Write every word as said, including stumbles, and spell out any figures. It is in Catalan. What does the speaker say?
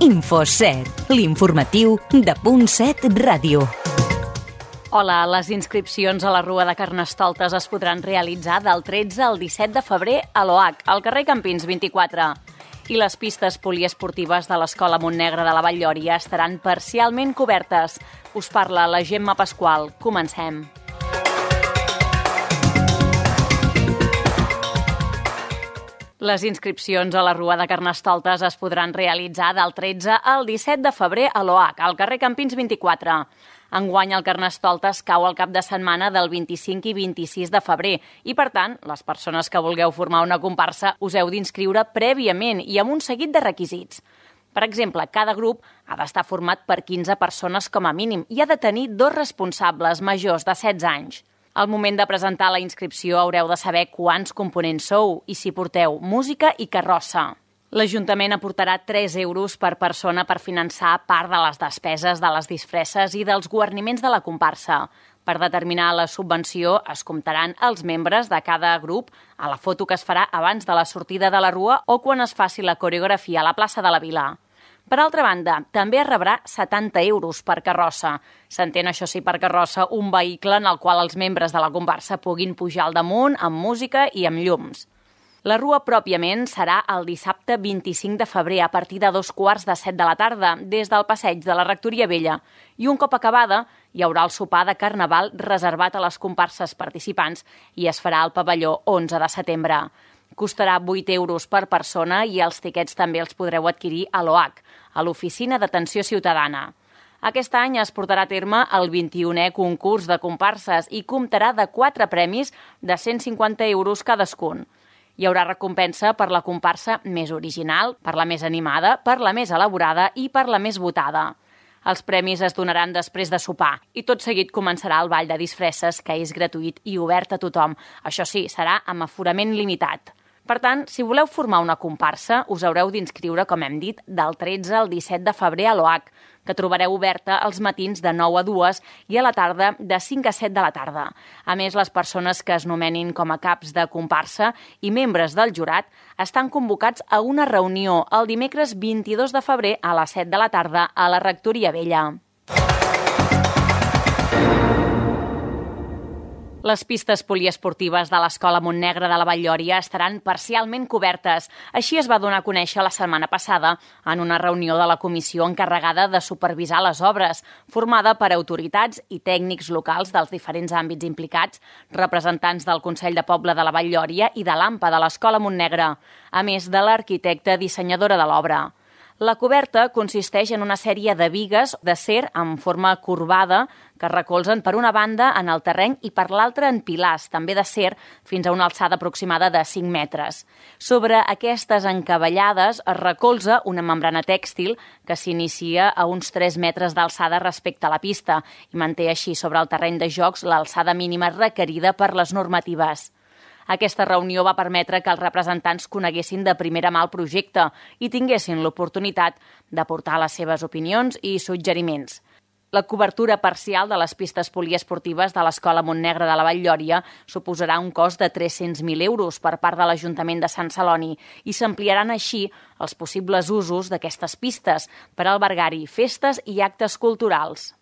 InfoSet, l'informatiu de Punt set Ràdio. Hola, les inscripcions a la Rua de Carnestoltes es podran realitzar del tretze al disset de febrer a l'O H, al carrer Campins vint-i-quatre. I les pistes poliesportives de l'Escola Montnegre de la Vall-lloria estaran parcialment cobertes. Us parla la Gemma Pasqual. Comencem. Les inscripcions a la Rua de Carnestoltes es podran realitzar del tretze al disset de febrer a l'O H, al carrer Campins vint-i-quatre. Enguany el Carnestoltes cau al cap de setmana del vint-i-cinc i vint-i-sis de febrer i, per tant, les persones que vulgueu formar una comparsa us heu d'inscriure prèviament i amb un seguit de requisits. Per exemple, cada grup ha d'estar format per quinze persones com a mínim i ha de tenir dos responsables majors de setze anys. Al moment de presentar la inscripció haureu de saber quants components sou i si porteu música i carrossa. L'Ajuntament aportarà tres euros per persona per finançar part de les despeses de les disfresses i dels guarniments de la comparsa. Per determinar la subvenció es comptaran els membres de cada grup a la foto que es farà abans de la sortida de la Rua o quan es faci la coreografia a la plaça de la Vila. Per altra banda, també es rebrà setanta euros per carrossa. S'entén, això sí, per carrossa, un vehicle en el qual els membres de la comparsa puguin pujar al damunt amb música i amb llums. La Rua pròpiament serà el dissabte vint-i-cinc de febrer a partir de dos quarts de set de la tarda, des del passeig de la Rectoria Vella. I un cop acabada, hi haurà el sopar de Carnaval reservat a les comparses participants i es farà al pavelló onze de setembre. Costarà vuit euros per persona i els tiquets també els podreu adquirir a l'O H, a l'Oficina d'Atenció Ciutadana. Aquest any es portarà a terme el vint-i-unè concurs de comparses i comptarà de quatre premis de cent cinquanta euros cadascun. Hi haurà recompensa per la comparsa més original, per la més animada, per la més elaborada i per la més votada. Els premis es donaran després de sopar i tot seguit començarà el ball de disfresses, que és gratuït i obert a tothom. Això sí, serà amb aforament limitat. Per tant, si voleu formar una comparsa, us haureu d'inscriure, com hem dit, del tretze al disset de febrer a l'O H, que trobareu oberta els matins de nou a dues i a la tarda de cinc a set de la tarda. A més, les persones que es nomenin com a caps de comparsa i membres del jurat estan convocats a una reunió el dimecres vint-i-dos de febrer a les set de la tarda a la Rectoria Vella. Les pistes poliesportives de l'Escola Montnegre de la Vall-lloria estaran parcialment cobertes. Així es va donar a conèixer la setmana passada en una reunió de la comissió encarregada de supervisar les obres, formada per autoritats i tècnics locals dels diferents àmbits implicats, representants del Consell de Poble de la Vall-lloria i de l'AMPA de l'Escola Montnegre, a més de l'arquitecta dissenyadora de l'obra. La coberta consisteix en una sèrie de bigues d'acer en forma corbada que recolzen per una banda en el terreny i per l'altra en pilars, també d'acer, fins a una alçada aproximada de cinc metres. Sobre aquestes encavallades es recolza una membrana tèxtil que s'inicia a uns tres metres d'alçada respecte a la pista i manté així sobre el terreny de jocs l'alçada mínima requerida per les normatives. Aquesta reunió va permetre que els representants coneguessin de primera mà el projecte i tinguessin l'oportunitat d'aportar les seves opinions i suggeriments. La cobertura parcial de les pistes poliesportives de l'Escola Montnegre de la Vall-lloria suposarà un cost de tres-cents mil euros per part de l'Ajuntament de Sant Celoni i s'ampliaran així els possibles usos d'aquestes pistes per albergar-hi festes i actes culturals.